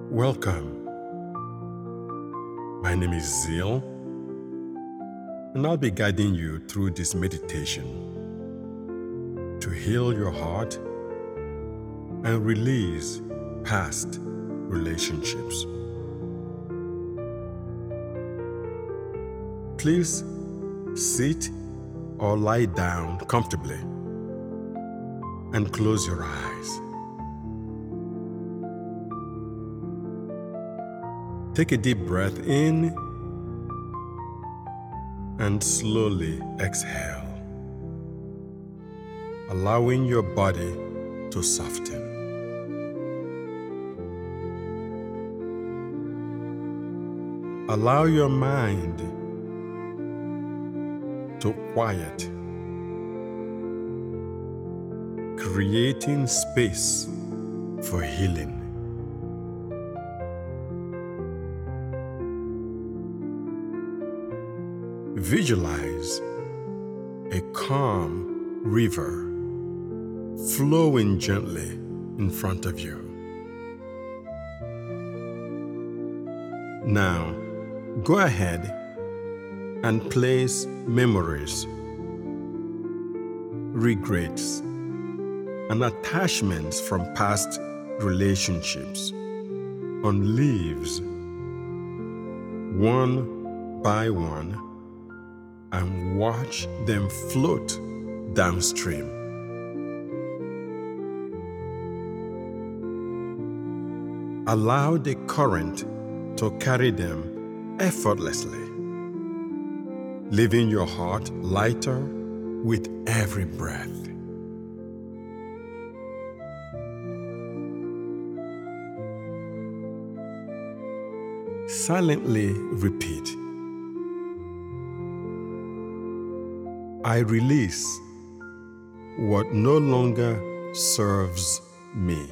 Welcome. My name is Zeal, and I'll be guiding you through this meditation to heal your heart and release past relationships. Please sit or lie down comfortably and close your eyes. Take a deep breath in and slowly exhale, allowing your body to soften. Allow your mind to quiet, creating space for healing. Visualize a calm river flowing gently in front of you. Now, go ahead and place memories, regrets, and attachments from past relationships on leaves, one by one, and watch them float downstream. Allow the current to carry them effortlessly, leaving your heart lighter with every breath. Silently repeat, I release what no longer serves me.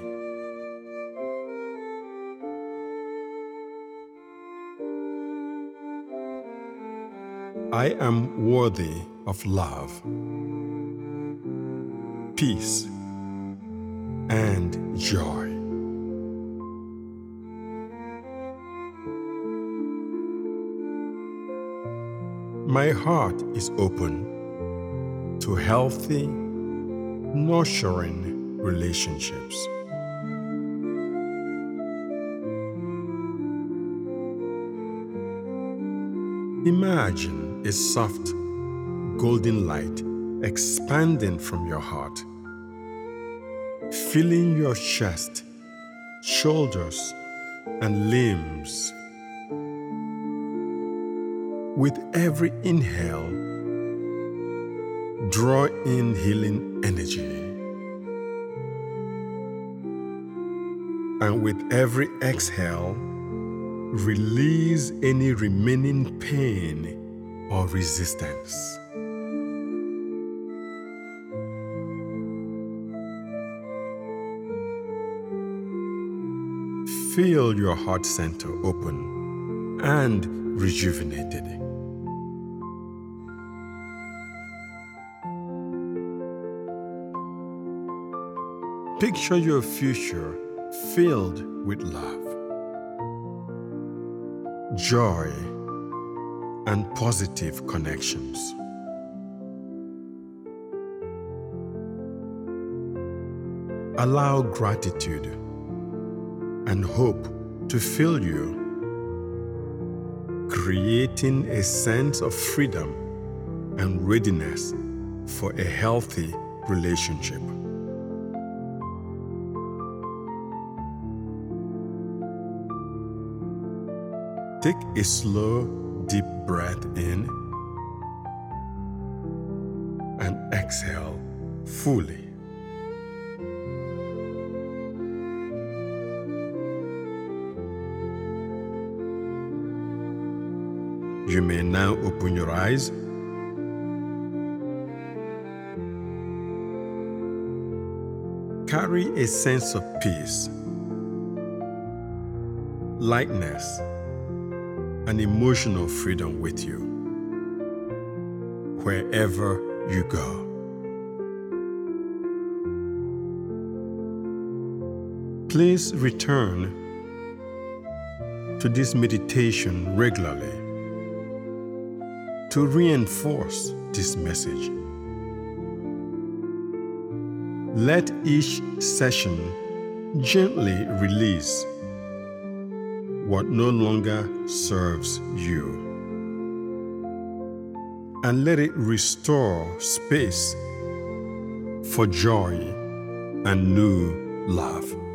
I am worthy of love, peace, and joy. My heart is open to healthy, nurturing relationships. Imagine a soft, golden light expanding from your heart, filling your chest, shoulders, and limbs. With every inhale, draw in healing energy. And with every exhale, release any remaining pain or resistance. Feel your heart center open and rejuvenated. Picture your future filled with love, joy, and positive connections. Allow gratitude and hope to fill you, creating a sense of freedom and readiness for a healthy relationship. Take a slow, deep breath in and exhale fully. You may now open your eyes. Carry a sense of peace, lightness, and emotional freedom with you wherever you go. Please return to this meditation regularly to reinforce this message. Let each session gently release what no longer serves you, and let it restore space for joy and new love.